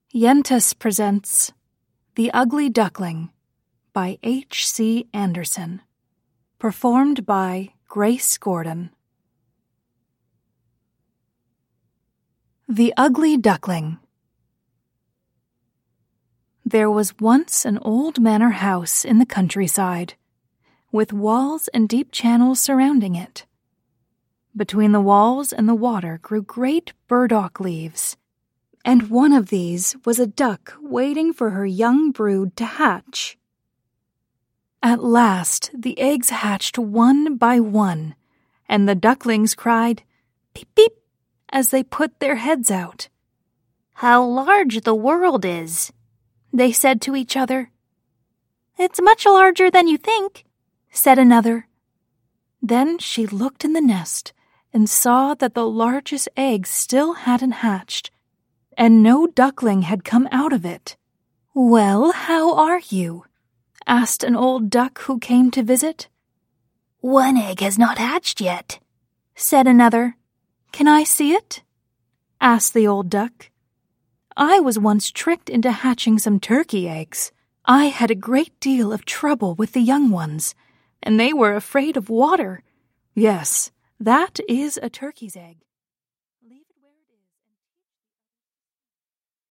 Yentas presents The Ugly Duckling by H.C. Andersen. Performed by Grace Gordon. The Ugly Duckling. There was once an old manor house in the countryside, with walls and deep channels surrounding it. Between the walls and the water grew great burdock leaves, and one of these was a duck waiting for her young brood to hatch. At last the eggs hatched one by one, and the ducklings cried, "Peep, peep," as they put their heads out. "How large the world is," they said to each other. "It's much larger than you think," said another. Then she looked in the nest and saw that the largest egg still hadn't hatched, and no duckling had come out of it. "Well, how are you?" asked an old duck who came to visit. "One egg has not hatched yet," said another. "Can I see it?" asked the old duck. "I was once tricked into hatching some turkey eggs. I had a great deal of trouble with the young ones, and they were afraid of water. Yes, that is a turkey's egg."